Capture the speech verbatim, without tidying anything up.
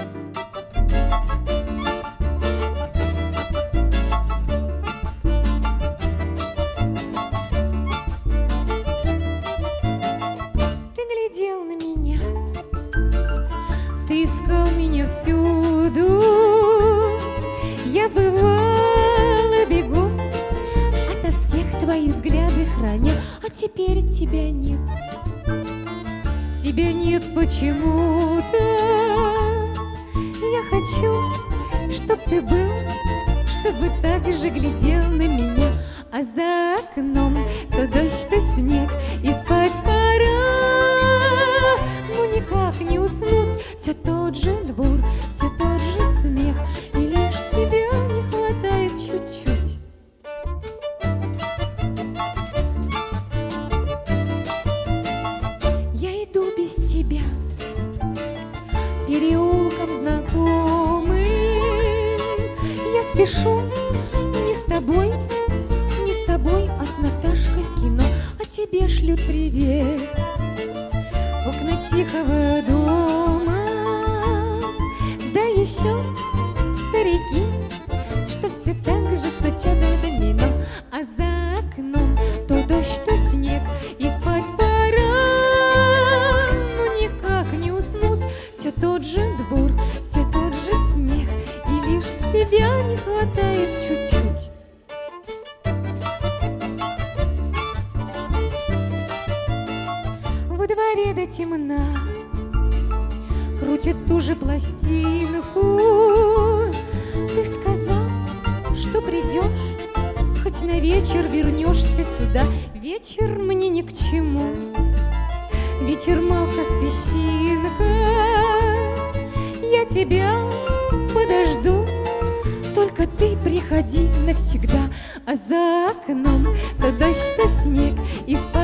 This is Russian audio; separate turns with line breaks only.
Ты глядел на меня, ты искал меня всюду. Я бывала бегом ото всех твоих взгляды храня, а теперь тебя нет. Тебя нет почему-то. Я хочу, чтоб ты был, чтобы так же глядел на меня. А за окном то дождь, то снег, и спать пора. Но никак не уснуть, все тот же двор, все тот же смех, и лишь тебя не хватает чуть-чуть. Я иду без тебя переулком знакомым. Я спешу не с тобой, не с тобой, а с Наташкой в кино. А тебе шлют привет окна тихого дома. Да еще старики, что все так же стучат в домино. А за окном то дождь, то снег, и спать пора. Но никак не уснуть, все тот же двор, все тот же смех, и лишь тебя не хватает чуть-чуть. Во дворе до темна крутит ту же пластинку. Ты сказал, что придешь, хоть на вечер вернешься сюда. Вечер мне ни к чему, вечер мал, как песчинка. Я тебя подожду, только ты приходи навсегда. А за окном то дождь, то снег, и спать